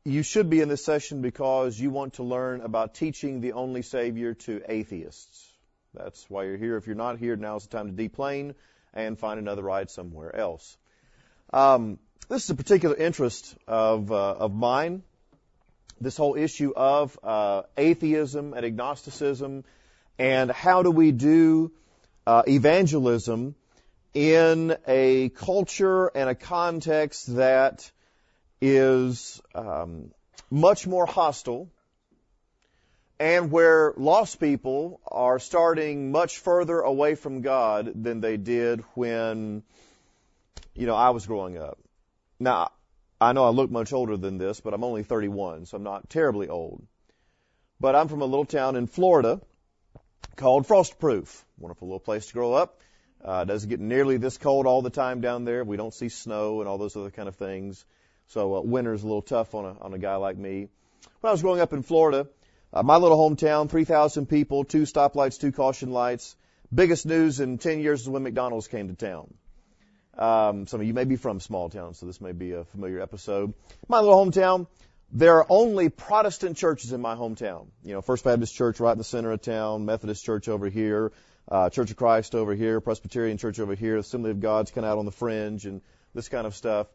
You should be in this session because you want to learn about teaching the only Savior to atheists. That's why you're here. If you're not here, now's the time to deplane and find another ride somewhere else. This is a particular interest of mine, this whole issue of atheism and agnosticism, and how do we do evangelism in a culture and a context that is much more hostile, and where lost people are starting much further away from God than they did when, I was growing up. Now, I know I look much older than this, but I'm only 31, so I'm not terribly old. But I'm from a little town in Florida called Frostproof. Wonderful little place to grow up. It doesn't get nearly this cold all the time down there. We don't see snow and all those other kind of things. So winter's a little tough on a guy like me. When I was growing up in Florida, my little hometown, 3,000 people, 2 stoplights, 2 caution lights. Biggest news in 10 years is when McDonald's came to town. Some of you may be from small towns, so this may be a familiar episode. My little hometown, there are only Protestant churches in my hometown. First Baptist Church right in the center of town, Methodist Church over here, Church of Christ over here, Presbyterian Church over here, Assembly of God's kind of out on the fringe and this kind of stuff.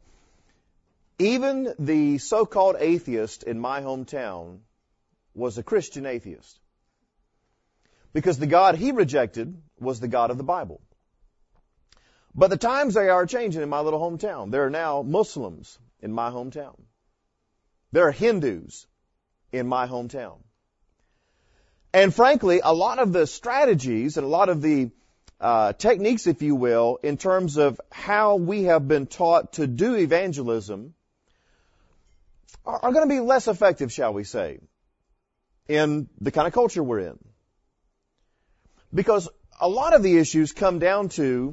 Even the so-called atheist in my hometown was a Christian atheist, because the God he rejected was the God of the Bible. But the times they are changing in my little hometown. There are now Muslims in my hometown. There are Hindus in my hometown. And frankly, a lot of the strategies and a lot of the techniques, if you will, in terms of how we have been taught to do evangelism are going to be less effective, shall we say, in the kind of culture we're in. Because a lot of the issues come down to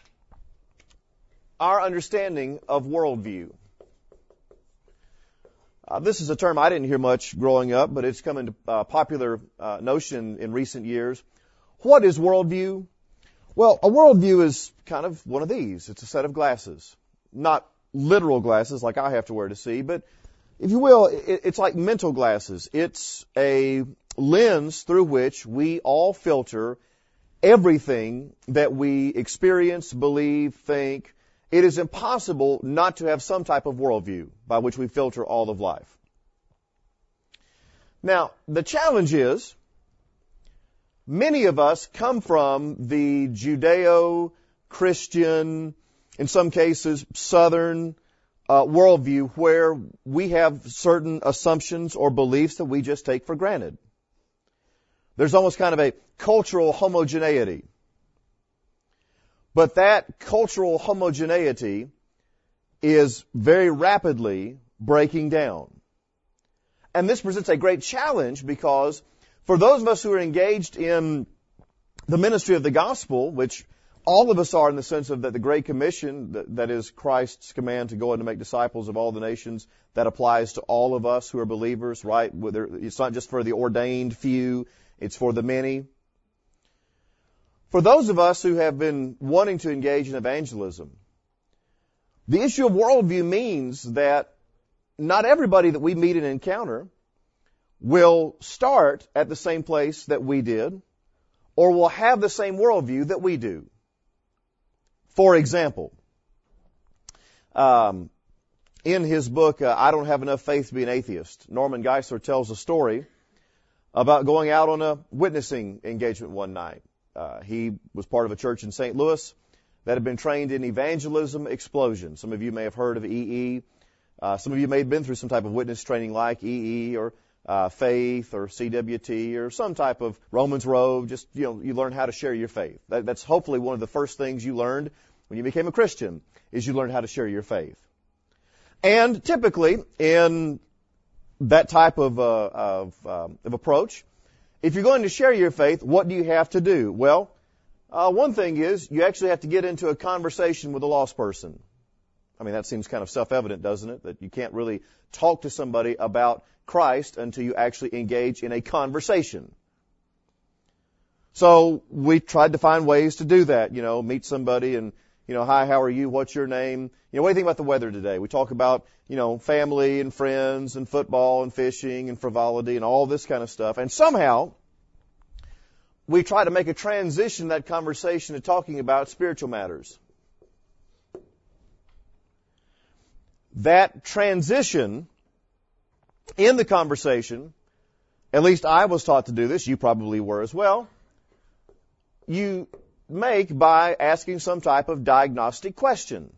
our understanding of worldview. This is a term I didn't hear much growing up, but it's come into popular notion in recent years. What is worldview? Well, a worldview is kind of one of these. It's a set of glasses. Not literal glasses like I have to wear to see, but if you will, it's like mental glasses. It's a lens through which we all filter everything that we experience, believe, think. It is impossible not to have some type of worldview by which we filter all of life. Now, the challenge is, many of us come from the Judeo-Christian, in some cases, Southern worldview, where we have certain assumptions or beliefs that we just take for granted. There's almost kind of a cultural homogeneity. But that cultural homogeneity is very rapidly breaking down. And this presents a great challenge because for those of us who are engaged in the ministry of the gospel, which all of us are in the sense of that the Great Commission, that is Christ's command to go and to make disciples of all the nations, that applies to all of us who are believers, right? It's not just for the ordained few, it's for the many. For those of us who have been wanting to engage in evangelism, the issue of worldview means that not everybody that we meet and encounter will start at the same place that we did or will have the same worldview that we do. For example, in his book, I Don't Have Enough Faith to Be an Atheist, Norman Geisler tells a story about going out on a witnessing engagement one night. He was part of a church in St. Louis that had been trained in evangelism explosion. Some of you may have heard of EE. Some of you may have been through some type of witness training like EE or Faith or CWT or some type of Romans Road. Just, you learn how to share your faith. That's hopefully one of the first things you learned when you became a Christian, is you learned how to share your faith. And typically in that type of approach, if you're going to share your faith, what do you have to do? Well, one thing is you actually have to get into a conversation with a lost person. I mean, that seems kind of self-evident, doesn't it? That you can't really talk to somebody about Christ until you actually engage in a conversation. So we tried to find ways to do that, meet somebody and hi, how are you? What's your name? What do you think about the weather today? We talk about, family and friends and football and fishing and frivolity and all this kind of stuff. And somehow we try to make a transition in that conversation to talking about spiritual matters. That transition in the conversation, at least I was taught to do this, you probably were as well, you make by asking some type of diagnostic question.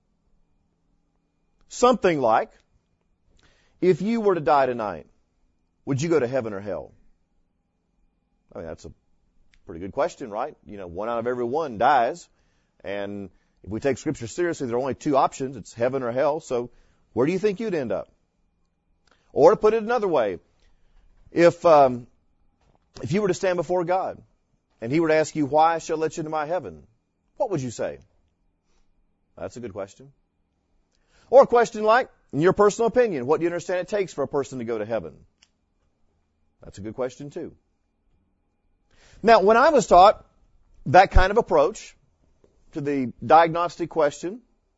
Something like, if you were to die tonight, would you go to heaven or hell? I mean, that's a pretty good question, right? One out of every one dies. And if we take Scripture seriously, there are only two options. It's heaven or hell. So where do you think you'd end up? Or to put it another way, if you were to stand before God and He were to ask you, why shall I let you into my heaven? What would you say? That's a good question. Or a question like, in your personal opinion, what do you understand it takes for a person to go to heaven? That's a good question too. Now, when I was taught that kind of approach to the diagnostic question,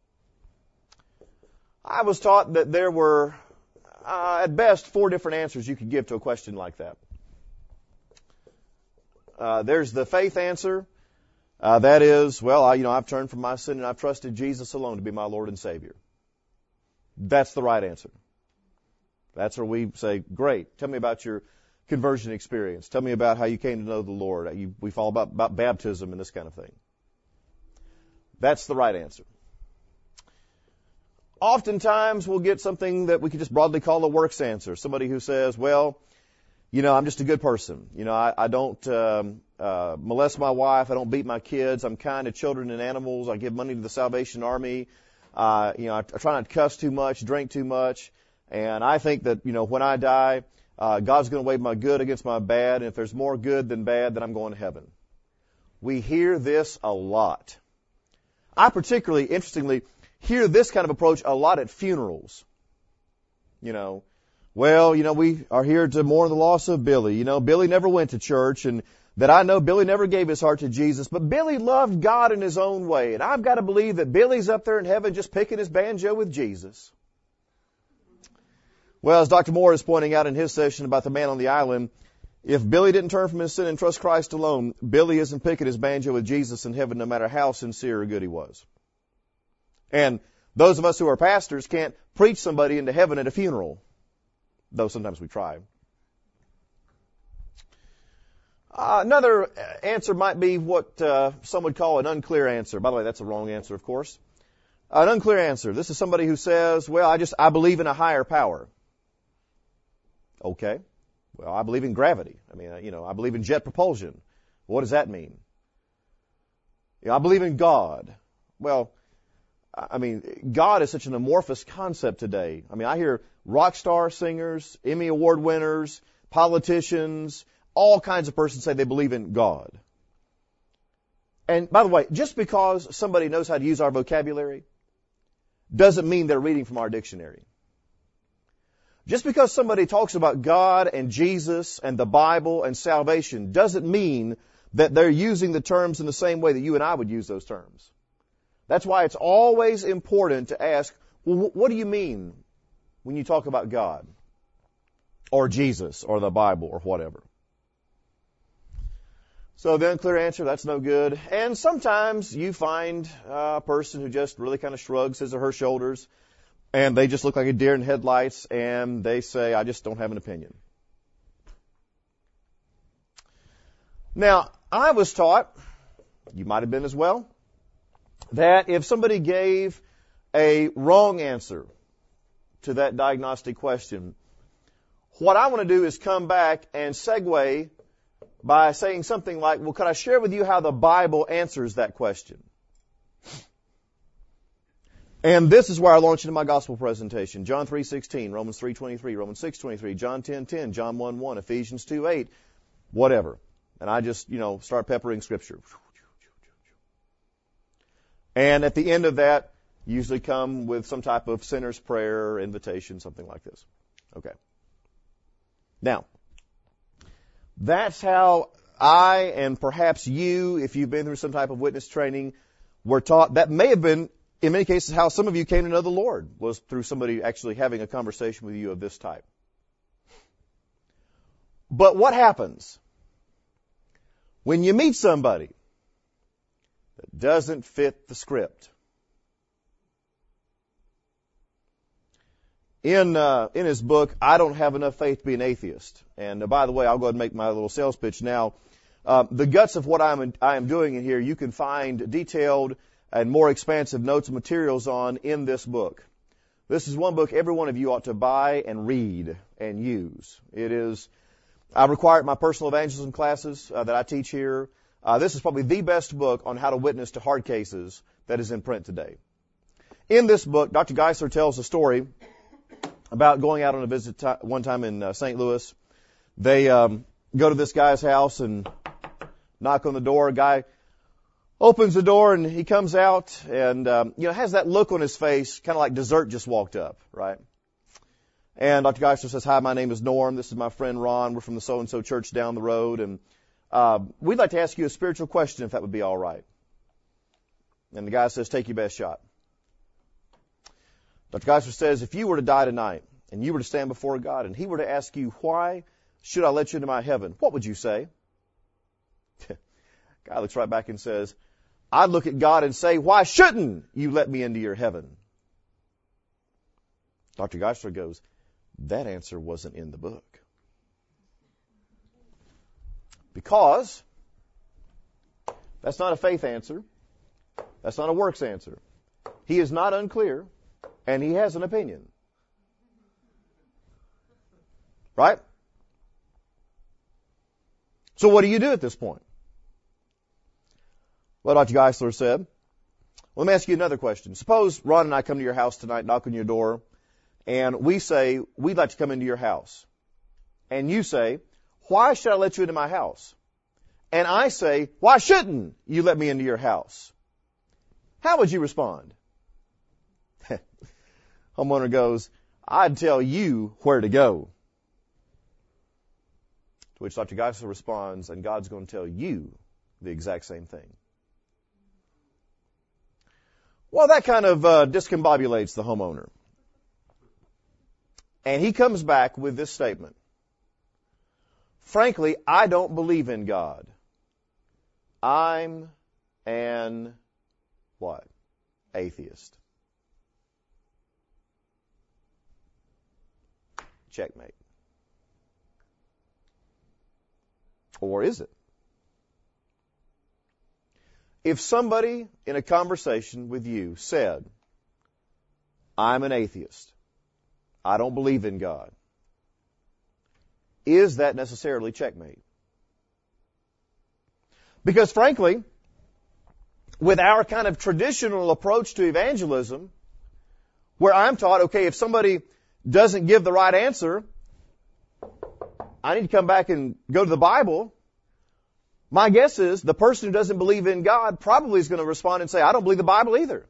I was taught that there were, at best, 4 different answers you could give to a question like that. There's the faith answer. That is, I've turned from my sin and I've trusted Jesus alone to be my Lord and Savior. That's the right answer. That's where we say, great, tell me about your conversion experience. Tell me about how you came to know the Lord. We follow about baptism and this kind of thing. That's the right answer. Oftentimes we'll get something that we could just broadly call a works answer. Somebody who says, I'm just a good person. I don't molest my wife. I don't beat my kids. I'm kind to children and animals. I give money to the Salvation Army. I try not to cuss too much, drink too much. And I think that, when I die, God's going to weigh my good against my bad. And if there's more good than bad, then I'm going to heaven. We hear this a lot. I particularly, interestingly, hear this kind of approach a lot at funerals. We are here to mourn the loss of Billy. Billy never went to church, and that I know Billy never gave his heart to Jesus, but Billy loved God in his own way, and I've got to believe that Billy's up there in heaven just picking his banjo with Jesus. Well, as Dr. Moore is pointing out in his session about the man on the island, if Billy didn't turn from his sin and trust Christ alone, Billy isn't picking his banjo with Jesus in heaven no matter how sincere or good he was. And those of us who are pastors can't preach somebody into heaven at a funeral, though sometimes we try. Another answer might be what some would call an unclear answer. By the way, that's a wrong answer, of course. An unclear answer. This is somebody who says, I believe in a higher power. Okay. I believe in gravity. I believe in jet propulsion. What does that mean? I believe in God. God is such an amorphous concept today. I hear rock star singers, Emmy Award winners, politicians, all kinds of persons say they believe in God. And by the way, just because somebody knows how to use our vocabulary doesn't mean they're reading from our dictionary. Just because somebody talks about God and Jesus and the Bible and salvation doesn't mean that they're using the terms in the same way that you and I would use those terms. That's why it's always important to ask, what do you mean when you talk about God or Jesus or the Bible or whatever? So the unclear answer, that's no good. And sometimes you find a person who just really kind of shrugs his or her shoulders and they just look like a deer in headlights and they say, I just don't have an opinion. Now, I was taught, you might have been as well, that if somebody gave a wrong answer to that diagnostic question, what I want to do is come back and segue by saying something like, could I share with you how the Bible answers that question? And this is where I launch into my gospel presentation. John 3:16, Romans 3:23, Romans 6:23, John 10:10, John 1:1, Ephesians 2:8, whatever. And I just, start peppering Scripture. And at the end of that, usually come with some type of sinner's prayer or invitation, something like this. Okay. Now, that's how I and perhaps you, if you've been through some type of witness training, were taught. That may have been, in many cases, how some of you came to know the Lord, was through somebody actually having a conversation with you of this type. But what happens when you meet somebody that doesn't fit the script? In his book, I Don't Have Enough Faith to Be an Atheist. And by the way, I'll go ahead and make my little sales pitch now. The guts of what I am doing in here, you can find detailed and more expansive notes and materials on in this book. This is one book every one of you ought to buy and read and use. I require it in my personal evangelism classes that I teach here. This is probably the best book on how to witness to hard cases that is in print today. In this book, Dr. Geisler tells a story about going out on a visit one time in St. Louis. They go to this guy's house and knock on the door. A guy opens the door and he comes out and has that look on his face, kind of like dessert just walked up, right? And Dr. Geisler says, "Hi, my name is Norm. This is my friend Ron. We're from the so-and-so church down the road, and we'd like to ask you a spiritual question, if that would be all right." And the guy says, "Take your best shot." Dr. Geisler says, "If you were to die tonight and you were to stand before God and he were to ask you, 'Why should I let you into my heaven?' what would you say?" Guy looks right back and says, "I'd look at God and say, 'Why shouldn't you let me into your heaven?'" Dr. Geisler goes, "That answer wasn't in the book." Because that's not a faith answer. That's not a works answer. He is not unclear, and he has an opinion. Right? So what do you do at this point? Well, Dr. Geisler said, let me ask you another question. Suppose Ron and I come to your house tonight, knock on your door, and we say, "We'd like to come into your house." And you say, "Why should I let you into my house?" And I say, "Why shouldn't you let me into your house?" How would you respond? Homeowner goes, "I'd tell you where to go." To which Dr. Geisler responds, "And God's going to tell you the exact same thing." Well, that kind of discombobulates the homeowner. And he comes back with this statement. "Frankly, I don't believe in God. I'm an what? Atheist." Checkmate. Or is it? If somebody in a conversation with you said, "I'm an atheist. I don't believe in God," is that necessarily checkmate? Because frankly, with our kind of traditional approach to evangelism, where I'm taught, okay, if somebody doesn't give the right answer, I need to come back and go to the Bible. My guess is the person who doesn't believe in God probably is going to respond and say, "I don't believe the Bible either."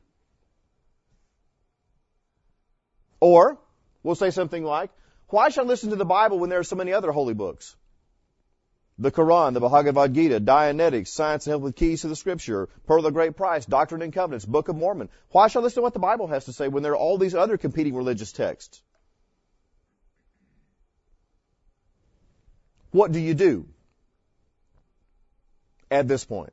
Or we'll say something like, "Why should I listen to the Bible when there are so many other holy books? The Quran, the Bhagavad Gita, Dianetics, Science and Health with Keys to the Scripture, Pearl of the Great Price, Doctrine and Covenants, Book of Mormon. Why should I listen to what the Bible has to say when there are all these other competing religious texts?" What do you do at this point?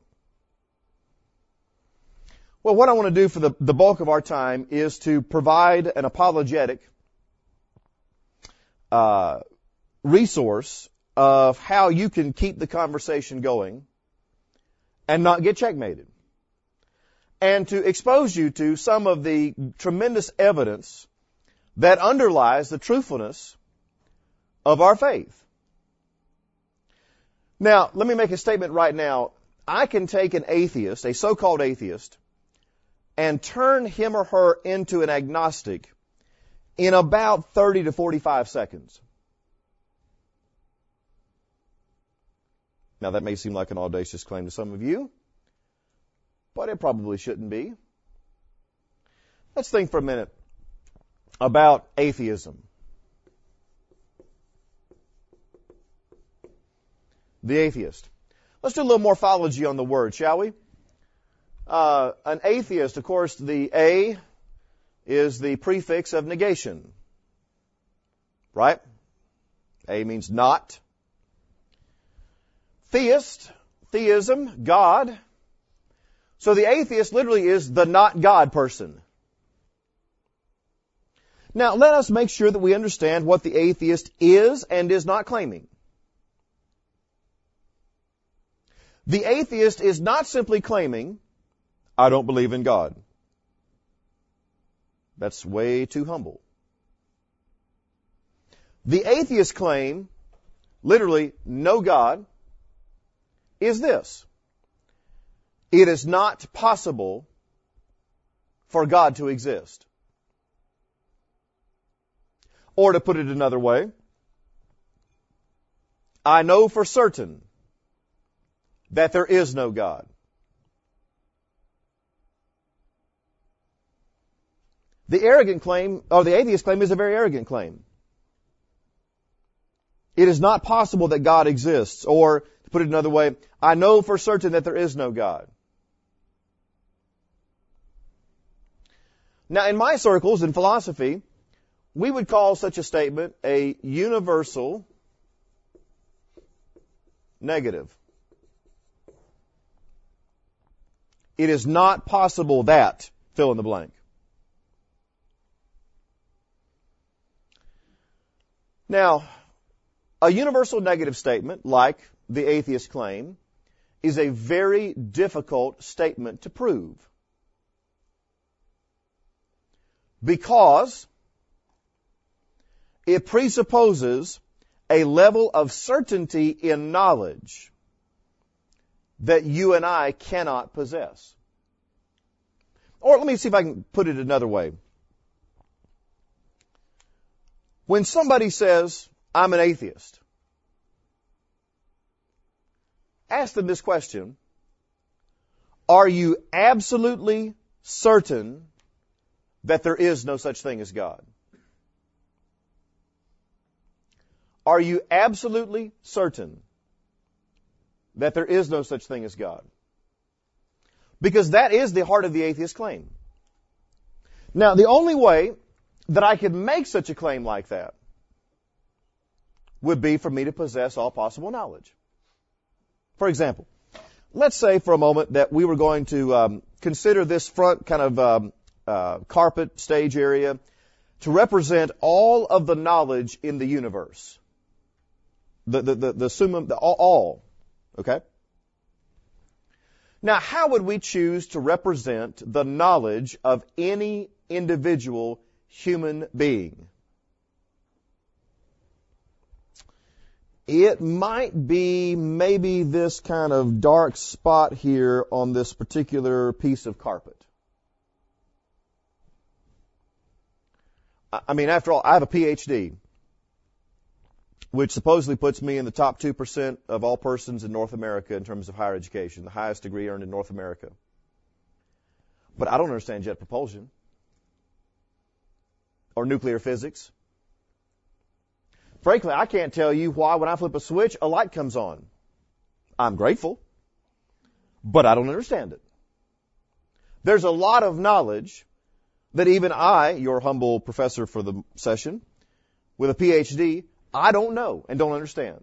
Well, what I want to do for the bulk of our time is to provide an apologetic resource of how you can keep the conversation going and not get checkmated, and to expose you to some of the tremendous evidence that underlies the truthfulness of our faith. Now, let me make a statement right now. I can take an atheist, a so-called atheist, and turn him or her into an agnostic in about 30 to 45 seconds. Now, that may seem like an audacious claim to some of you, but it probably shouldn't be. Let's think for a minute about atheism. The atheist. Let's do a little morphology on the word, shall we? An atheist, of course, the A is the prefix of negation. Right? A means not. Theist, theism, God. So the atheist literally is the not God person. Now, let us make sure that we understand what the atheist is and is not claiming. The atheist is not simply claiming, I don't believe in God. That's way too humble. The atheist claim, literally, no God, is this. It is not possible for God to exist. Or to put it another way, I know for certain that there is no God. The arrogant claim, or the atheist claim, is a very arrogant claim. It is not possible that God exists. Or, to put it another way, I know for certain that there is no God. Now, in my circles, in philosophy, we would call such a statement a universal negative. It is not possible that, fill in the blank. Now, a universal negative statement, like the atheist claim, is a very difficult statement to prove. Because it presupposes a level of certainty in knowledge that you and I cannot possess. Or let me see if I can put it another way. When somebody says, I'm an atheist, ask them this question: are you absolutely certain that there is no such thing as God? Are you absolutely certain that there is no such thing as God? Because that is the heart of the atheist claim. Now, the only way that I could make such a claim like that would be for me to possess all possible knowledge. For example, let's say for a moment that we were going to consider this front kind of carpet stage area to represent all of the knowledge in the universe. The summum, all. Okay? Now, how would we choose to represent the knowledge of any individual human being? It might be maybe this kind of dark spot here on this particular piece of carpet. I mean, after all, I have a PhD, which supposedly puts me in the top 2% of all persons in North America in terms of higher education, the highest degree earned in North America. But I don't understand jet propulsion or nuclear physics. Frankly, I can't tell you why when I flip a switch, a light comes on. I'm grateful, but I don't understand it. There's a lot of knowledge that even I, your humble professor for the session, with a PhD, I don't know and don't understand.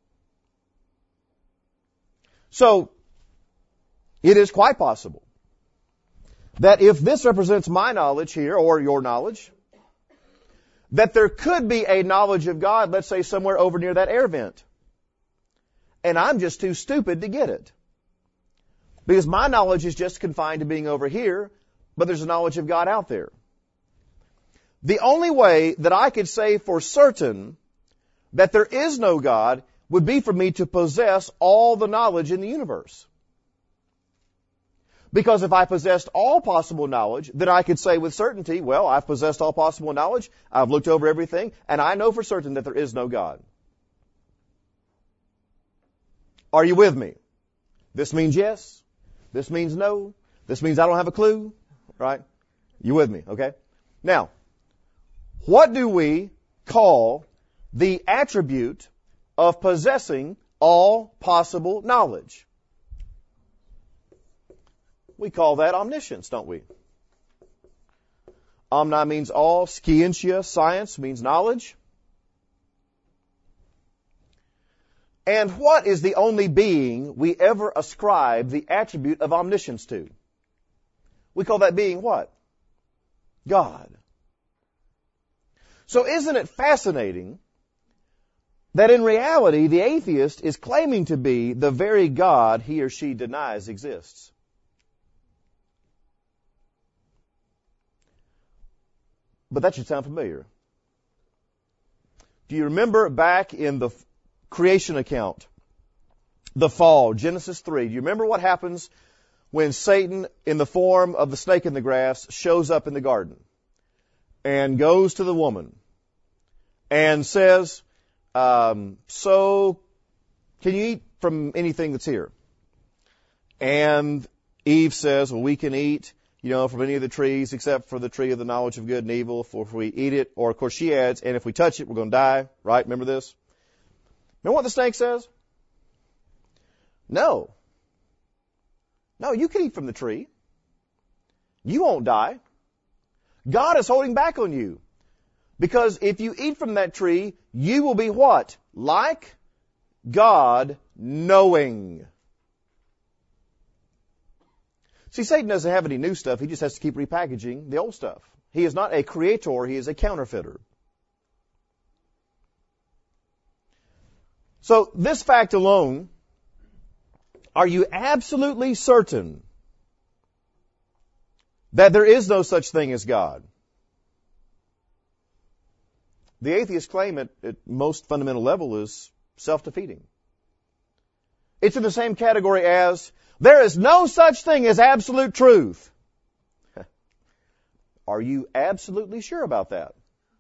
So, it is quite possible that if this represents my knowledge here, or your knowledge, that there could be a knowledge of God, let's say somewhere over near that air vent. And I'm just too stupid to get it. Because my knowledge is just confined to being over here, but there's a knowledge of God out there. The only way that I could say for certain that there is no God would be for me to possess all the knowledge in the universe. Because if I possessed all possible knowledge, then I could say with certainty, well, I've possessed all possible knowledge, I've looked over everything, and I know for certain that there is no God. Are you with me? This means yes. This means no. This means I don't have a clue. Right? You with me? Okay? Now, what do we call the attribute of possessing all possible knowledge? We call that omniscience, don't we? Omni means all. Scientia, science, means knowledge. And what is the only being we ever ascribe the attribute of omniscience to? We call that being what? God. So isn't it fascinating that in reality the atheist is claiming to be the very God he or she denies exists? But that should sound familiar. Do you remember back in the creation account, the fall, Genesis 3, do you remember what happens when Satan, in the form of the snake in the grass, shows up in the garden and goes to the woman and says, so can you eat from anything that's here? And Eve says, well, we can eat, from any of the trees except for the tree of the knowledge of good and evil, for if we eat it, or of course she adds, and if we touch it, we're going to die, right? Remember this? Remember what the snake says? No, you can eat from the tree. You won't die. God is holding back on you. Because if you eat from that tree, you will be what? Like God, knowing. See, Satan doesn't have any new stuff. He just has to keep repackaging the old stuff. He is not a creator. He is a counterfeiter. So this fact alone, are you absolutely certain that there is no such thing as God? The atheist claim at most fundamental level is self-defeating. It's in the same category as, there is no such thing as absolute truth. Are you absolutely sure about that?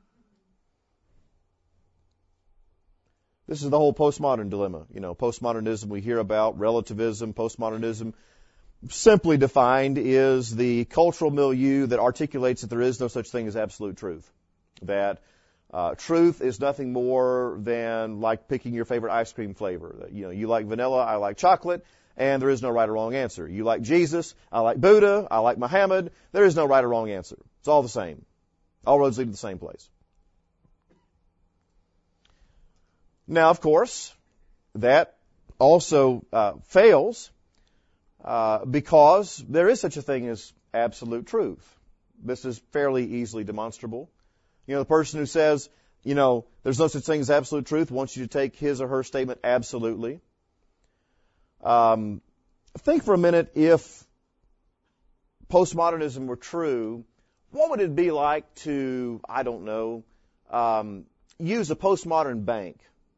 This is the whole postmodern dilemma. Postmodernism we hear about, relativism, postmodernism, simply defined is the cultural milieu that articulates that there is no such thing as absolute truth. That truth is nothing more than like picking your favorite ice cream flavor. That, you like vanilla, I like chocolate, and there is no right or wrong answer. You like Jesus, I like Buddha, I like Muhammad. There is no right or wrong answer. It's all the same. All roads lead to the same place. Now, of course, that also fails because there is such a thing as absolute truth. This is fairly easily demonstrable. The person who says, there's no such thing as absolute truth wants you to take his or her statement absolutely. Think for a minute, if postmodernism were true, what would it be like to, use a postmodern bank?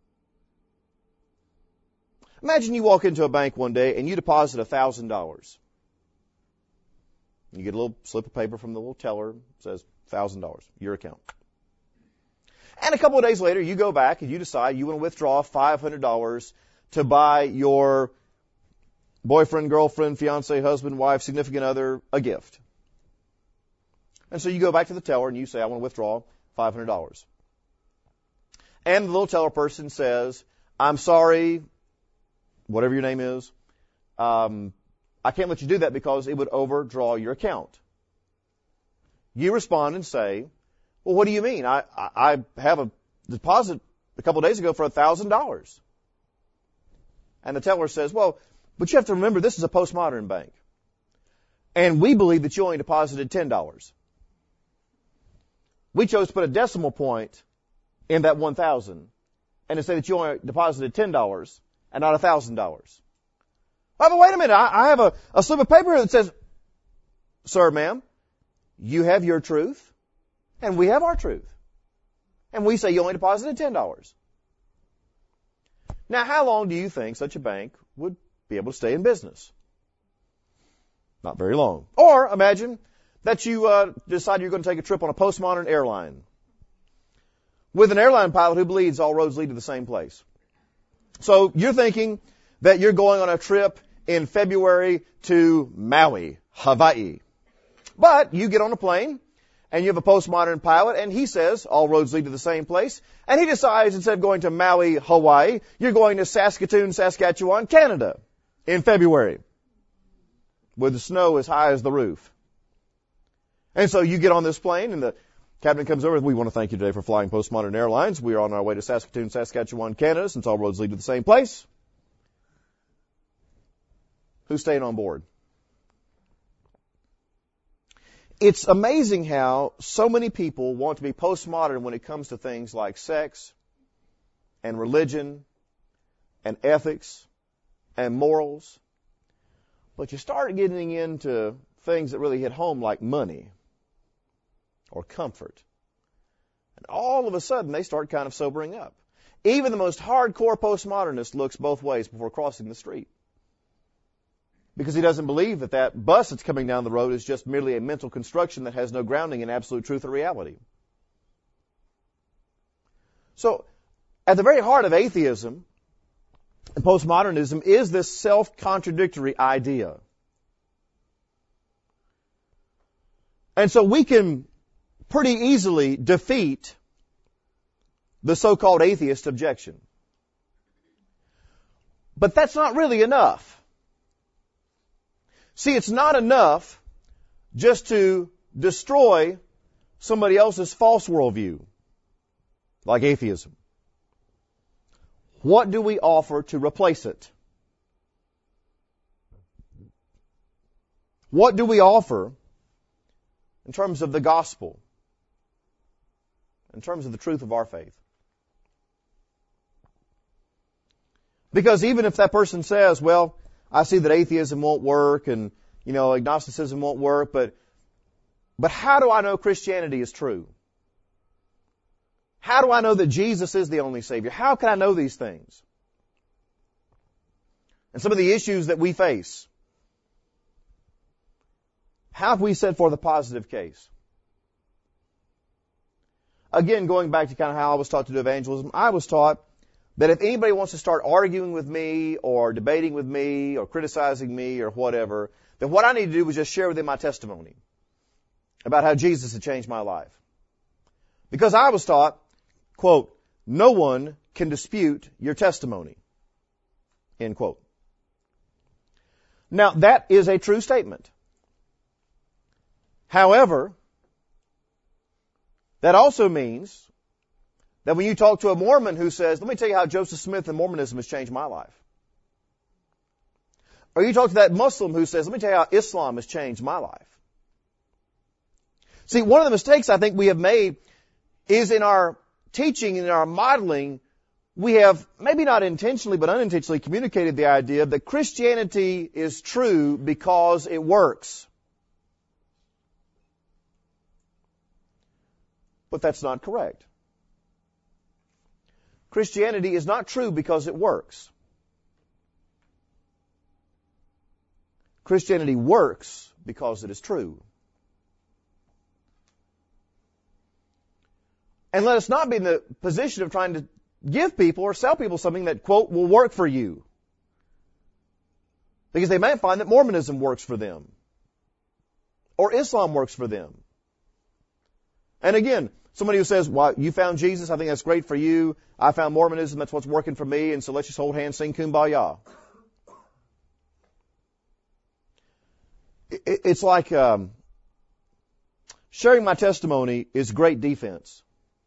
Imagine you walk into a bank one day and you deposit $1,000. You get a little slip of paper from the little teller, says $1,000, your account. And a couple of days later, you go back and you decide you want to withdraw $500 to buy your boyfriend, girlfriend, fiance, husband, wife, significant other a gift. And so you go back to the teller and you say, I want to withdraw $500. And the little teller person says, I'm sorry, whatever your name is, I can't let you do that because it would overdraw your account. You respond and say, well, what do you mean? I have a deposit a couple of days ago for $1,000. And the teller says, well, but you have to remember this is a postmodern bank. And we believe that you only deposited $10. We chose to put a decimal point in that 1,000 and to say that you only deposited $10 and not $1,000. Oh, but wait a minute. I have a slip of paper that says, sir, ma'am, you have your truth and we have our truth. And we say you only deposited $10. Now, how long do you think such a bank would be able to stay in business? Not very long. Or imagine that you decide you're going to take a trip on a postmodern airline with an airline pilot who believes all roads lead to the same place. So you're thinking that you're going on a trip in February to Maui, Hawaii. But you get on a plane and you have a postmodern pilot and he says all roads lead to the same place. And he decides instead of going to Maui, Hawaii, you're going to Saskatoon, Saskatchewan, Canada in February. with the snow as high as the roof. And so you get on this plane, and the captain comes over. We want to thank you today for flying Postmodern Airlines. We are on our way to Saskatoon, Saskatchewan, Canada, since all roads lead to the same place. Who's staying on board? It's amazing how so many people want to be postmodern when it comes to things like sex and religion and ethics and morals. But you start getting into things that really hit home, like money or comfort. And all of a sudden, they start kind of sobering up. Even the most hardcore postmodernist looks both ways before crossing the street, because he doesn't believe that that bus that's coming down the road is just merely a mental construction that has no grounding in absolute truth or reality. So, at the very heart of atheism and postmodernism is this self-contradictory idea. And so we can pretty easily defeat the so-called atheist objection. But that's not really enough. See, it's not enough just to destroy somebody else's false worldview, like atheism. What do we offer to replace it? What do we offer in terms of the gospel, in terms of the truth of our faith? Because even if that person says, well, I see that atheism won't work and, agnosticism won't work, but how do I know Christianity is true? How do I know that Jesus is the only Savior? How can I know these things? And some of the issues that we face, how have we set forth a positive case? Again, going back to kind of how I was taught to do evangelism, I was taught that if anybody wants to start arguing with me or debating with me or criticizing me or whatever, then what I need to do was just share with them my testimony about how Jesus had changed my life. Because I was taught, quote, no one can dispute your testimony, end quote. Now, that is a true statement. However, that also means that when you talk to a Mormon who says, let me tell you how Joseph Smith and Mormonism has changed my life. Or you talk to that Muslim who says, let me tell you how Islam has changed my life. See, one of the mistakes I think we have made is in our teaching and in our modeling, we have, maybe not intentionally but unintentionally, communicated the idea that Christianity is true because it works. But that's not correct. Christianity is not true because it works. Christianity works because it is true. And let us not be in the position of trying to give people or sell people something that, quote, will work for you. Because they might find that Mormonism works for them. Or Islam works for them. And again, somebody who says, well, you found Jesus, I think that's great for you. I found Mormonism, that's what's working for me, and so let's just hold hands, sing Kumbaya. It's like sharing my testimony is great defense.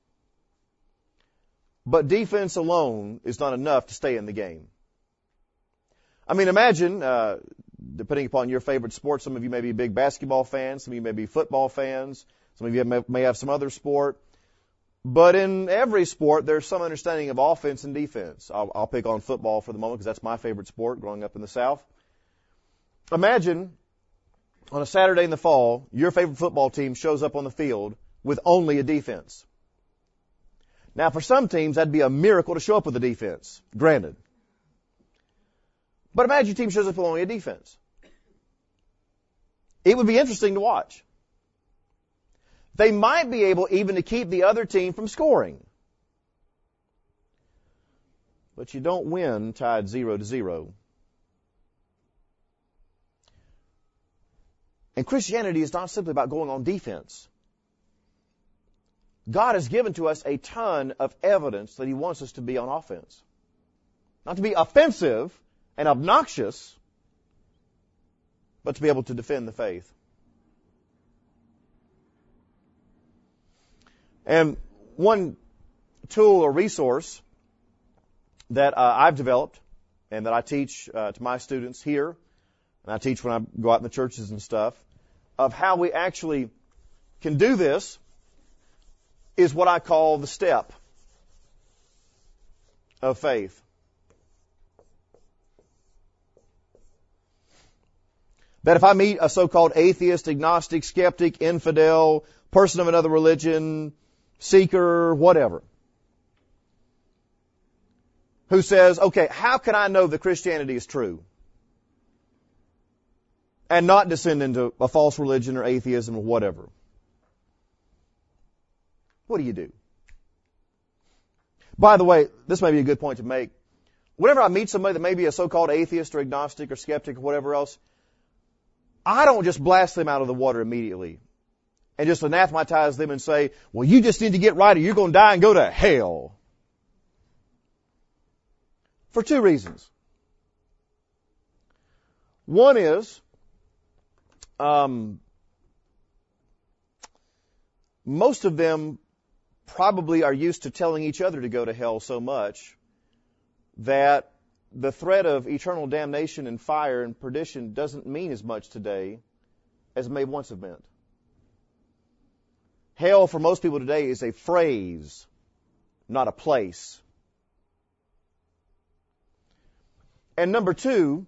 But defense alone is not enough to stay in the game. I mean, imagine, depending upon your favorite sport, some of you may be big basketball fans, some of you may be football fans, some of you may have some other sport. But in every sport, there's some understanding of offense and defense. I'll pick on football for the moment because that's my favorite sport growing up in the South. Imagine on a Saturday in the fall, your favorite football team shows up on the field with only a defense. Now, for some teams, that'd be a miracle to show up with a defense, granted. But imagine your team shows up with only a defense. It would be interesting to watch. They might be able even to keep the other team from scoring. But you don't win tied 0-0. And Christianity is not simply about going on defense. God has given to us a ton of evidence that He wants us to be on offense. Not to be offensive and obnoxious, but to be able to defend the faith. And one tool or resource that I've developed and that I teach to my students here, and I teach when I go out in the churches and stuff, of how we actually can do this is what I call the step of faith. That if I meet a so-called atheist, agnostic, skeptic, infidel, person of another religion, seeker, whatever, who says, okay, how can I know that Christianity is true? And not descend into a false religion or atheism or whatever. What do you do? By the way, this may be a good point to make. Whenever I meet somebody that may be a so-called atheist or agnostic or skeptic or whatever else, I don't just blast them out of the water immediately and just anathematize them and say, well, you just need to get right or you're going to die and go to hell. For two reasons. One is, most of them probably are used to telling each other to go to hell so much that the threat of eternal damnation and fire and perdition doesn't mean as much today as it may once have meant. Hell for most people today is a phrase, not a place. And number two,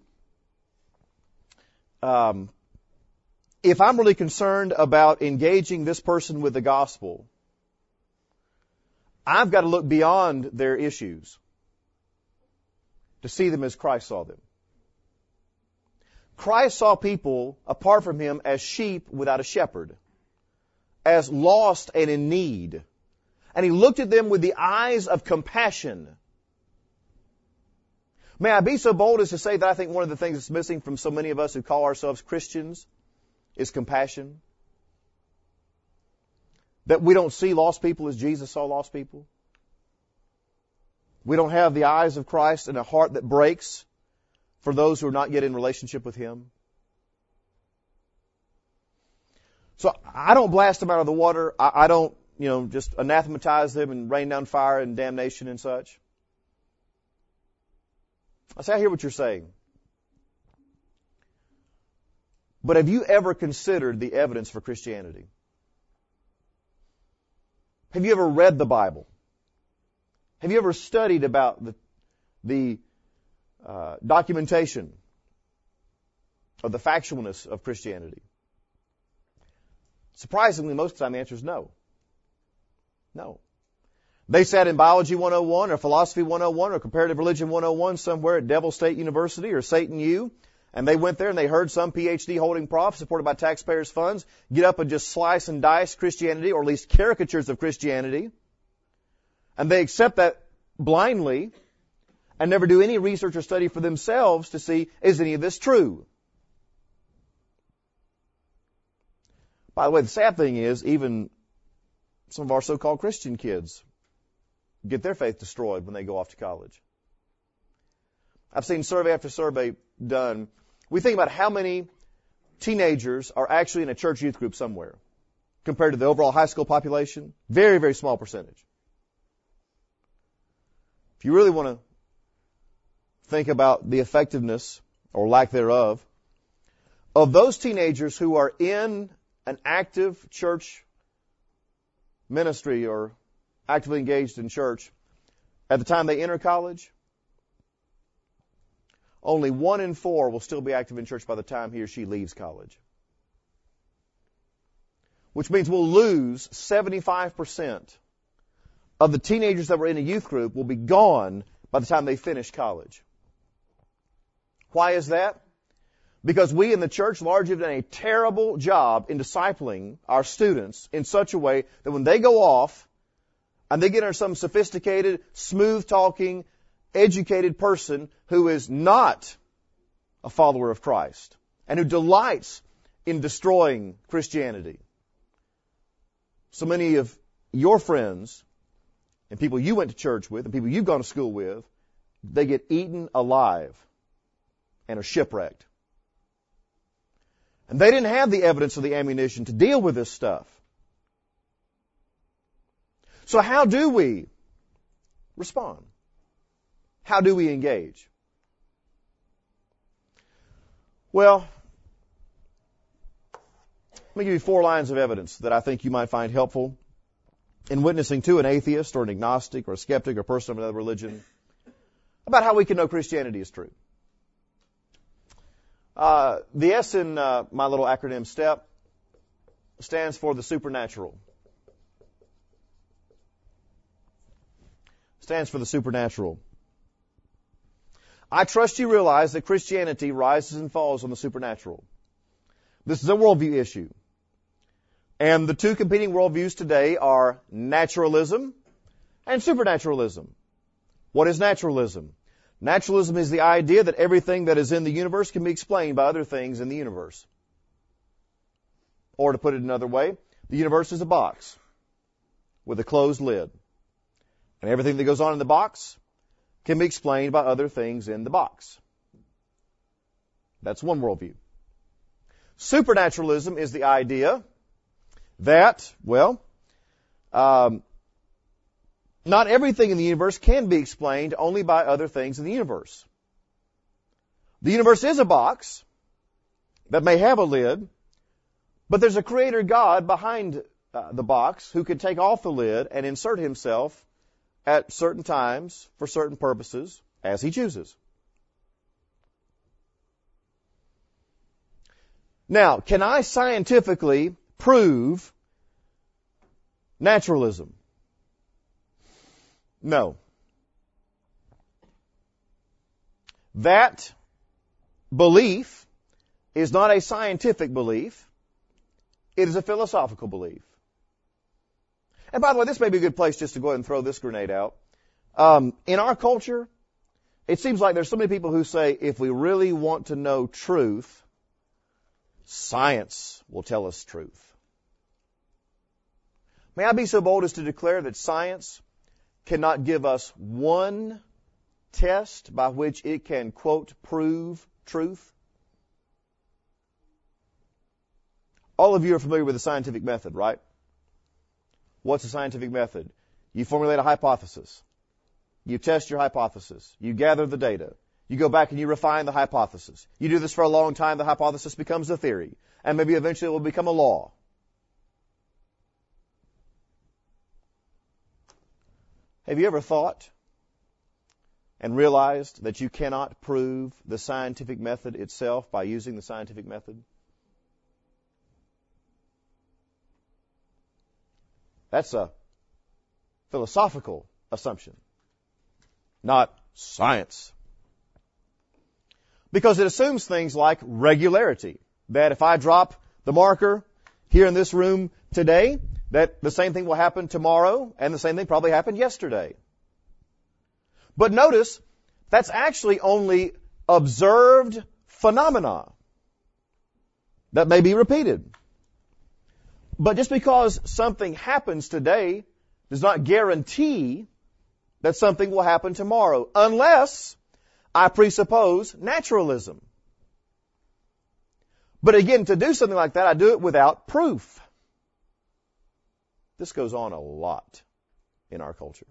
if I'm really concerned about engaging this person with the gospel, I've got to look beyond their issues to see them as Christ saw them. Christ saw people apart from Him as sheep without a shepherd, as lost and in need. And He looked at them with the eyes of compassion. May I be so bold as to say that I think one of the things that's missing from so many of us who call ourselves Christians is compassion. That we don't see lost people as Jesus saw lost people. We don't have the eyes of Christ and a heart that breaks for those who are not yet in relationship with Him. So I don't blast them out of the water. I don't, just anathematize them and rain down fire and damnation and such. I say, I hear what you're saying. But have you ever considered the evidence for Christianity? Have you ever read the Bible? Have you ever studied about the documentation of the factualness of Christianity? Surprisingly, most of the time the answer is no. No. They sat in Biology 101 or Philosophy 101 or Comparative Religion 101 somewhere at Devil State University or Satan U, and they went there and they heard some PhD holding prof supported by taxpayers' funds get up and just slice and dice Christianity, or at least caricatures of Christianity, and they accept that blindly and never do any research or study for themselves to see, is any of this true? By the way, the sad thing is, even some of our so-called Christian kids get their faith destroyed when they go off to college. I've seen survey after survey done. We think about how many teenagers are actually in a church youth group somewhere compared to the overall high school population. Very, very small percentage. If you really want to think about the effectiveness or lack thereof of those teenagers who are in an active church ministry or actively engaged in church at the time they enter college, only 1 in 4 will still be active in church by the time he or she leaves college. Which means we'll lose 75% of the teenagers that were in a youth group will be gone by the time they finish college. Why is that? Because we in the church largely have done a terrible job in discipling our students in such a way that when they go off and they get under some sophisticated, smooth-talking, educated person who is not a follower of Christ and who delights in destroying Christianity. So many of your friends and people you went to church with and people you've gone to school with, they get eaten alive and are shipwrecked. And they didn't have the evidence or the ammunition to deal with this stuff. So how do we respond? How do we engage? Well, let me give you 4 lines of evidence that I think you might find helpful in witnessing to an atheist or an agnostic or a skeptic or person of another religion about how we can know Christianity is true. The S in my little acronym STEP stands for the supernatural. Stands for the supernatural. I trust you realize that Christianity rises and falls on the supernatural. This is a worldview issue. And the 2 competing worldviews today are naturalism and supernaturalism. What is naturalism? Naturalism is the idea that everything that is in the universe can be explained by other things in the universe. Or to put it another way, the universe is a box with a closed lid. And everything that goes on in the box can be explained by other things in the box. That's one worldview. Supernaturalism is the idea that, not everything in the universe can be explained only by other things in the universe. The universe is a box that may have a lid, but there's a creator God behind the box who can take off the lid and insert himself at certain times for certain purposes as he chooses. Now, can I scientifically prove naturalism? No. That belief is not a scientific belief. It is a philosophical belief. And by the way, this may be a good place just to go ahead and throw this grenade out. In our culture, it seems like there's so many people who say, if we really want to know truth, science will tell us truth. May I be so bold as to declare that science cannot give us one test by which it can, quote, prove truth? All of you are familiar with the scientific method, right? What's the scientific method? You formulate a hypothesis. You test your hypothesis. You gather the data. You go back and you refine the hypothesis. You do this for a long time, the hypothesis becomes a theory. And maybe eventually it will become a law. Have you ever thought and realized that you cannot prove the scientific method itself by using the scientific method? That's a philosophical assumption, not science. Because it assumes things like regularity, that if I drop the marker here in this room today, that the same thing will happen tomorrow, and the same thing probably happened yesterday. But notice, that's actually only observed phenomena that may be repeated. But just because something happens today does not guarantee that something will happen tomorrow, unless I presuppose naturalism. But again, to do something like that, I do it without proof. This goes on a lot in our culture.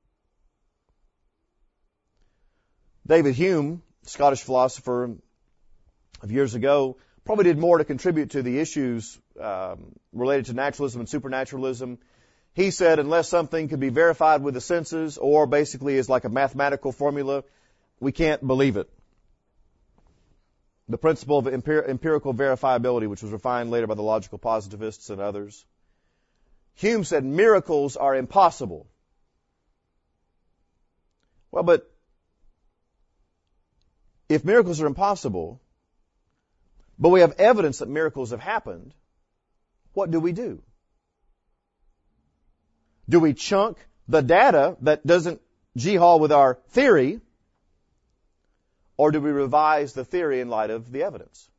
David Hume, Scottish philosopher of years ago, probably did more to contribute to the issues related to naturalism and supernaturalism. He said, unless something can be verified with the senses or basically is like a mathematical formula, we can't believe it. The principle of empirical verifiability, which was refined later by the logical positivists and others. Hume said miracles are impossible. Well, but if miracles are impossible, but we have evidence that miracles have happened, what do we do? Do we chunk the data that doesn't g-haul with our theory, or do we revise the theory in light of the evidence?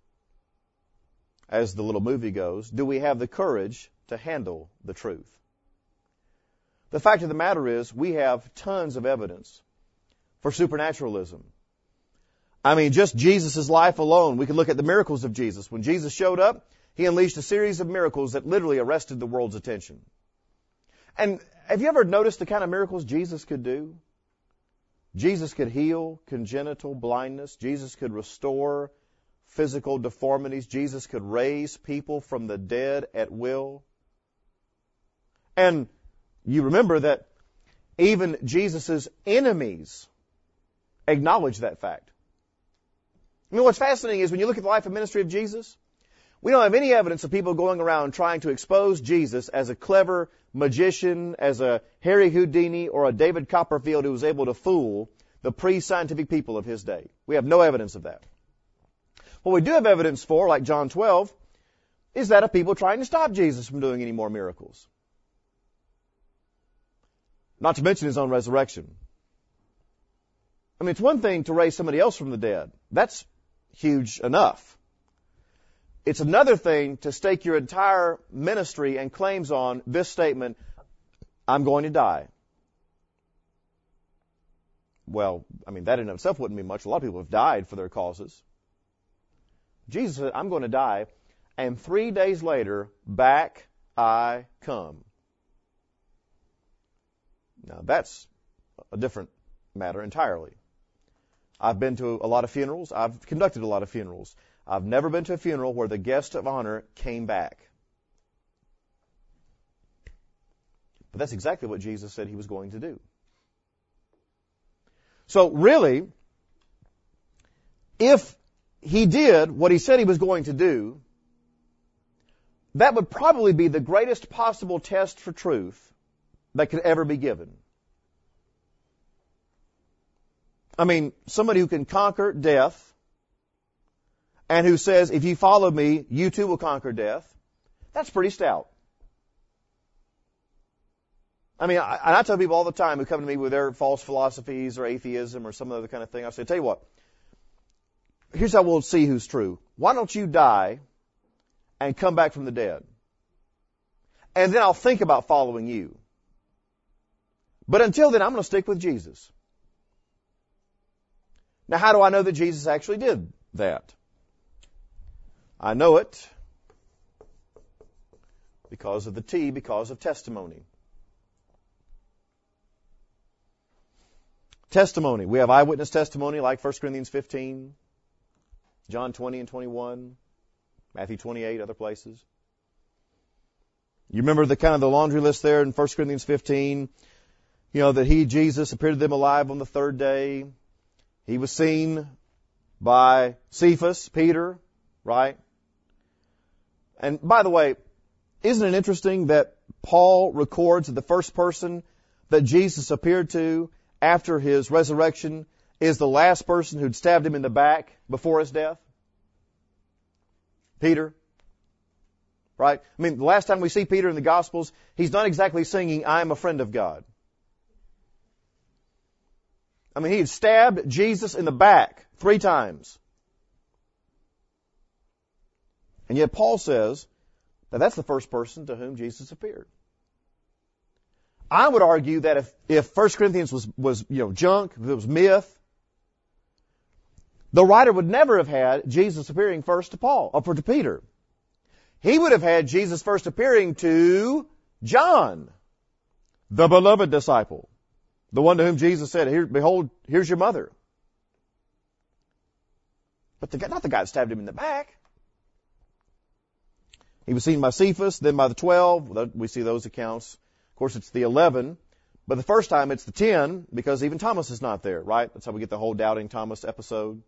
As the little movie goes, do we have the courage to handle the truth? The fact of the matter is, we have tons of evidence for supernaturalism. I mean, just Jesus' life alone. We can look at the miracles of Jesus. When Jesus showed up, He unleashed a series of miracles that literally arrested the world's attention. And have you ever noticed the kind of miracles Jesus could do? Jesus could heal congenital blindness. Jesus could restore physical deformities. Jesus could raise people from the dead at will. And you remember that even Jesus' enemies acknowledge that fact. You know what's fascinating is when you look at the life and ministry of Jesus, we don't have any evidence of people going around trying to expose Jesus as a clever magician, as a Harry Houdini or a David Copperfield who was able to fool the pre-scientific people of his day. We have no evidence of that. What we do have evidence for, like John 12, is that of people trying to stop Jesus from doing any more miracles. Not to mention His own resurrection. I mean, it's one thing to raise somebody else from the dead. That's huge enough. It's another thing to stake your entire ministry and claims on this statement, I'm going to die. Well, I mean, that in itself wouldn't be much. A lot of people have died for their causes. Jesus said, I'm going to die, and 3 days later, back I come. Now, that's a different matter entirely. I've been to a lot of funerals. I've conducted a lot of funerals. I've never been to a funeral where the guest of honor came back. But that's exactly what Jesus said He was going to do. So really, if He did what He said He was going to do, that would probably be the greatest possible test for truth that could ever be given. I mean, somebody who can conquer death and who says, if you follow me, you too will conquer death, that's pretty stout. I mean, I tell people all the time who come to me with their false philosophies or atheism or some other kind of thing, I say, tell you what, here's how we'll see who's true. Why don't you die and come back from the dead? And then I'll think about following you. But until then, I'm going to stick with Jesus. Now, how do I know that Jesus actually did that? I know it because of the T, because of testimony. Testimony. We have eyewitness testimony like 1 Corinthians 15, John 20 and 21, Matthew 28, other places. You remember the kind of the laundry list there in 1 Corinthians 15, that He, Jesus, appeared to them alive on the third day. He was seen by Cephas, Peter, right? And by the way, isn't it interesting that Paul records that the first person that Jesus appeared to after His resurrection is the last person who'd stabbed Him in the back before His death? Peter. Right? I mean, the last time we see Peter in the Gospels, he's not exactly singing, I am a friend of God. I mean, he had stabbed Jesus in the back 3 times. And yet Paul says that that's the first person to whom Jesus appeared. I would argue that if 1 Corinthians was junk, if it was myth, the writer would never have had Jesus appearing first to Paul, or to Peter. He would have had Jesus first appearing to John, the beloved disciple. The one to whom Jesus said, behold, here's your mother. But not the guy that stabbed Him in the back. He was seen by Cephas, then by the 12. We see those accounts. Of course, it's the 11. But the first time it's the 10, because even Thomas is not there, right? That's how we get the whole Doubting Thomas episode.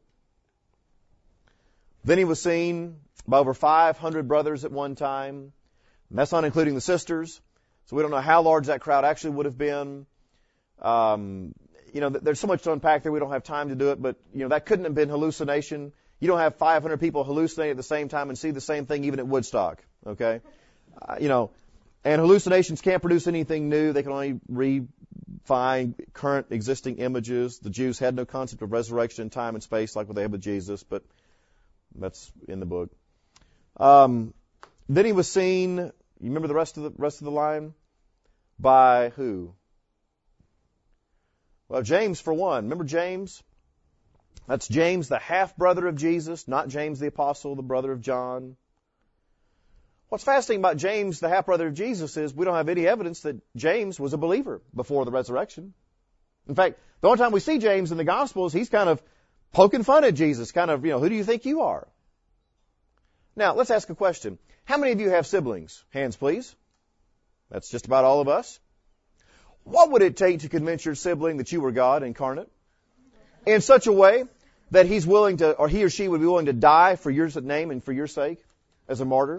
Then He was seen by over 500 brothers at one time. And that's not including the sisters. So we don't know how large that crowd actually would have been. There's so much to unpack there. We don't have time to do it, but, that couldn't have been hallucination. You don't have 500 people hallucinate at the same time and see the same thing even at Woodstock. Okay. And hallucinations can't produce anything new. They can only refine current existing images. The Jews had no concept of resurrection in time and space like what they had with Jesus, but that's in the book. Then He was seen, you remember the rest of the line? By who? Well, James, for one. Remember James? That's James, the half-brother of Jesus, not James the Apostle, the brother of John. What's fascinating about James, the half-brother of Jesus, is we don't have any evidence that James was a believer before the resurrection. In fact, the only time we see James in the Gospels, he's kind of poking fun at Jesus, kind of, who do you think you are? Now, let's ask a question. How many of you have siblings? Hands, please. That's just about all of us. What would it take to convince your sibling that you were God incarnate in such a way that he's willing to, or he or she would be willing to die for your name and for your sake as a martyr?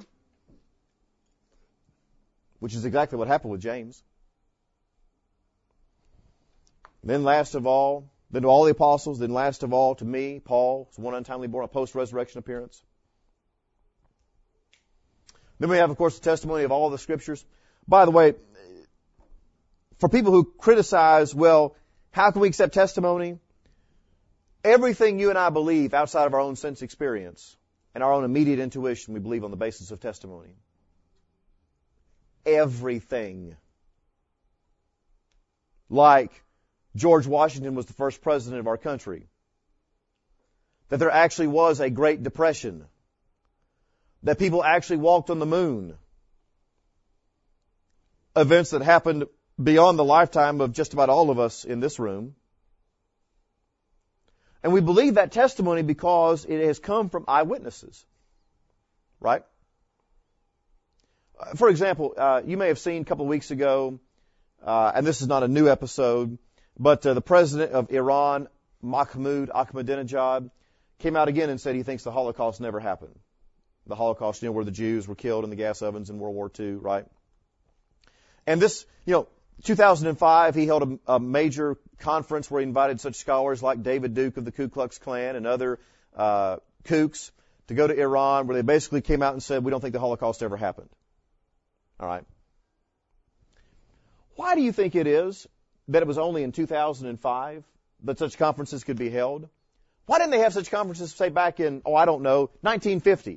Which is exactly what happened with James. Then last of all, then to all the apostles, then last of all to me, Paul, one untimely born, a post-resurrection appearance. Then we have, of course, the testimony of all the Scriptures. By the way, for people who criticize, well, how can we accept testimony? Everything you and I believe outside of our own sense experience and our own immediate intuition, we believe on the basis of testimony. Everything. Like George Washington was the first president of our country. That there actually was a Great Depression. That people actually walked on the moon. Events that happened beyond the lifetime of just about all of us in this room. And we believe that testimony because it has come from eyewitnesses. Right? For example, you may have seen a couple of weeks ago, and this is not a new episode, but the president of Iran, Mahmoud Ahmadinejad, came out again and said he thinks the Holocaust never happened. The Holocaust, where the Jews were killed in the gas ovens in World War II, right? And this, 2005, he held a major conference where he invited such scholars like David Duke of the Ku Klux Klan and other kooks to go to Iran, where they basically came out and said, we don't think the Holocaust ever happened. All right. Why do you think it is that it was only in 2005 that such conferences could be held? Why didn't they have such conferences, say, back in, 1950?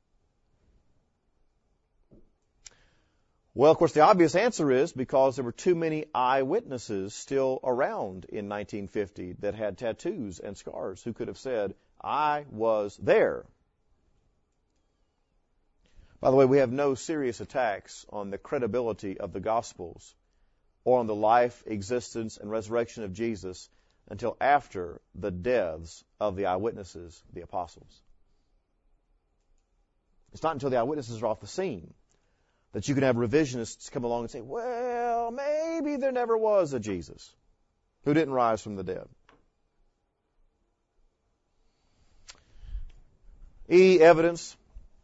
Well, of course, the obvious answer is because there were too many eyewitnesses still around in 1950 that had tattoos and scars who could have said, I was there. By the way, we have no serious attacks on the credibility of the Gospels or on the life, existence, and resurrection of Jesus until after the deaths of the eyewitnesses, the apostles. It's not until the eyewitnesses are off the scene that you can have revisionists come along and say, well, maybe there never was a Jesus who didn't rise from the dead. Evidence.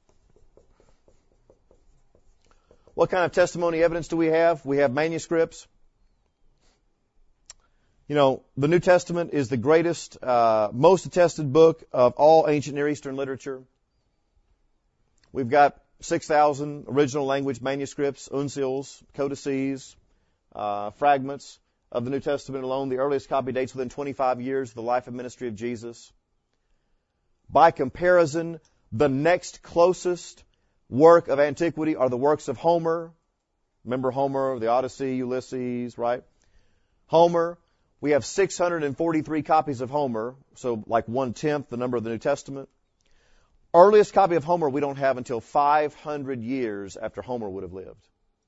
What kind of testimony evidence do we have? We have manuscripts. The New Testament is the greatest, most attested book of all ancient Near Eastern literature. We've got 6,000 original language manuscripts, uncials, codices, fragments of the New Testament alone. The earliest copy dates within 25 years of the life and ministry of Jesus. By comparison, the next closest work of antiquity are the works of Homer. Remember Homer, the Odyssey, Ulysses, right? Homer. We have 643 copies of Homer, so like 1/10 the number of the New Testament. Earliest copy of Homer we don't have until 500 years after Homer would have lived.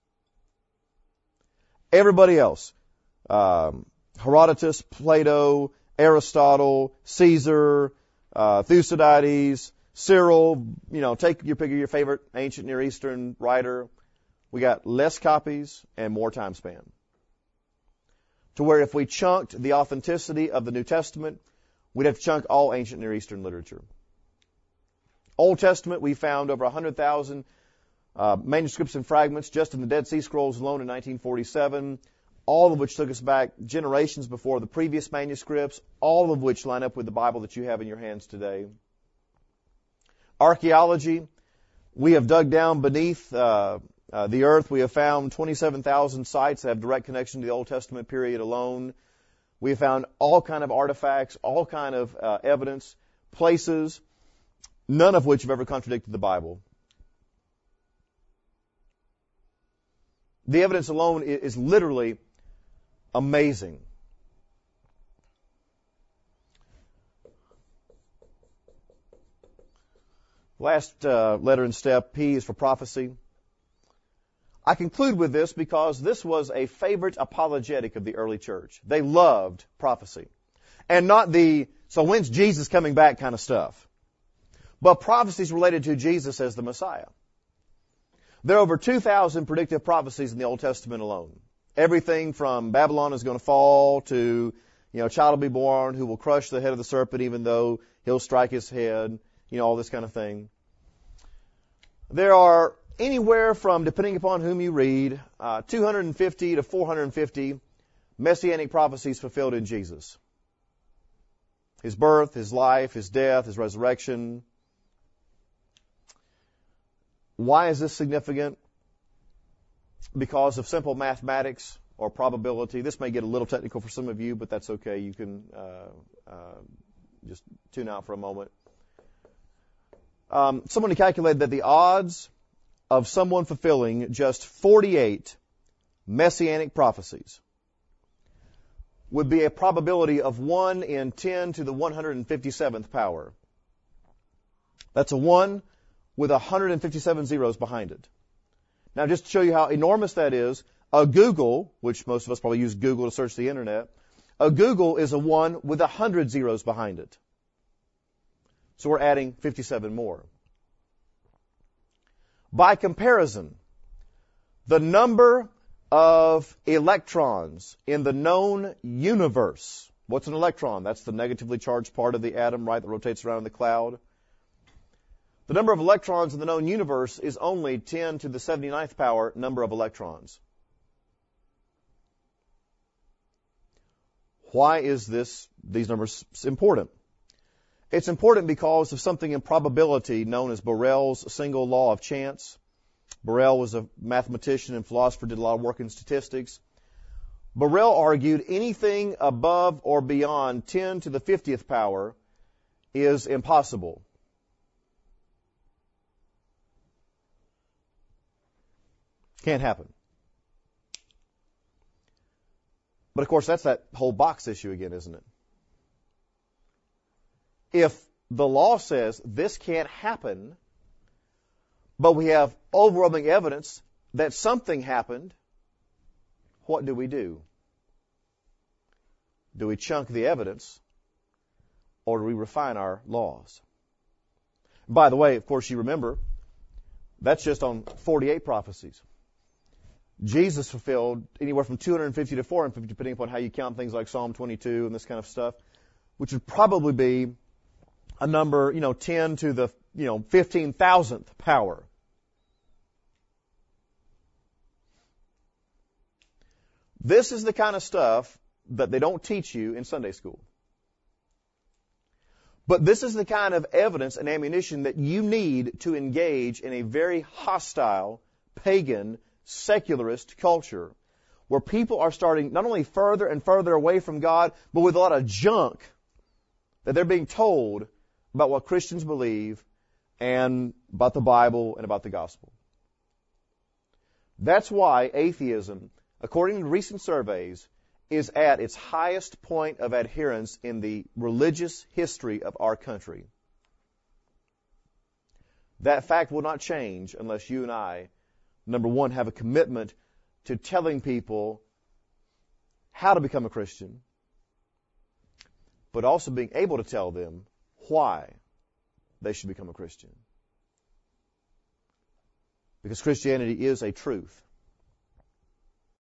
Everybody else, Herodotus, Plato, Aristotle, Caesar, Thucydides, Cyril, take your pick of your favorite ancient Near Eastern writer. We got less copies and more time span. To where if we chunked the authenticity of the New Testament, we'd have to chunk all ancient Near Eastern literature. Old Testament, we found over 100,000 manuscripts and fragments just in the Dead Sea Scrolls alone in 1947, all of which took us back generations before the previous manuscripts, all of which line up with the Bible that you have in your hands today. Archaeology, we have dug down beneath the earth. We have found 27,000 sites that have direct connection to the Old Testament period alone. We have found all kind of artifacts, all kind of evidence, places, none of which have ever contradicted the Bible. The evidence alone is literally amazing. Last letter and step, P, is for prophecy. I conclude with this because this was a favorite apologetic of the early church. They loved prophecy. And not the, so when's Jesus coming back kind of stuff. But prophecies related to Jesus as the Messiah. There are over 2,000 predictive prophecies in the Old Testament alone. Everything from Babylon is going to fall to, a child will be born who will crush the head of the serpent even though he'll strike his head, all this kind of thing. There are anywhere from, depending upon whom you read, 250 to 450 messianic prophecies fulfilled in Jesus. His birth, His life, His death, His resurrection. Why is this significant? Because of simple mathematics or probability. This may get a little technical for some of you, but that's okay. You can just tune out for a moment. Someone calculated that the odds of someone fulfilling just 48 messianic prophecies would be a probability of 1 in 10 to the 157th power. That's a 1 with 157 zeros behind it. Now, just to show you how enormous that is, a Google, which most of us probably use Google to search the internet, a Google is a 1 with 100 zeros behind it. So we're adding 57 more. By comparison, the number of electrons in the known universe. What's an electron? That's the negatively charged part of the atom, right, that rotates around in the cloud. The number of electrons in the known universe is only 10 to the 79th power number of electrons. Why is these numbers important? It's important because of something in probability known as Borel's single law of chance. Borel was a mathematician and philosopher, did a lot of work in statistics. Borel argued anything above or beyond 10 to the 50th power is impossible. Can't happen. But of course, that's that whole box issue again, isn't it? If the law says this can't happen, but we have overwhelming evidence that something happened, what do we do? Do we chunk the evidence, or do we refine our laws? By the way, of course, you remember, that's just on 48 prophecies. Jesus fulfilled anywhere from 250 to 450, depending upon how you count things like Psalm 22 and this kind of stuff, which would probably be a number, 10 to the, 15,000th power. This is the kind of stuff that they don't teach you in Sunday school. But this is the kind of evidence and ammunition that you need to engage in a very hostile, pagan, secularist culture where people are starting not only further and further away from God, but with a lot of junk that they're being told about what Christians believe and about the Bible and about the gospel. That's why atheism, according to recent surveys, is at its highest point of adherence in the religious history of our country. That fact will not change unless you and I, number one, have a commitment to telling people how to become a Christian, but also being able to tell them why they should become a Christian. Because Christianity is a truth.